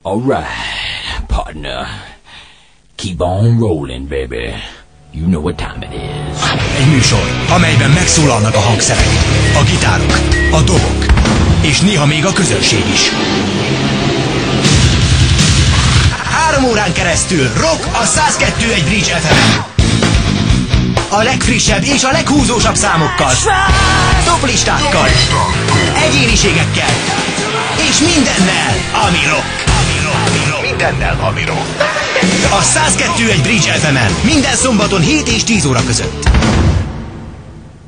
Alright, partner. Keep on rolling, baby. You know what time it is. Egy műsor, amelyben megszólalnak a hangszerek, a gitárok, a dobok, és néha még a közönség is. 3 órán keresztül rock a 102.1 Bridge FM-en. A legfrissebb és a leghúzósabb számokkal, toplistákkal, egyéniségekkel, és mindennel, ami rock. Mindennel, ami rock. A 102.1 Bridge FM-en minden szombaton 7 és 10 óra között.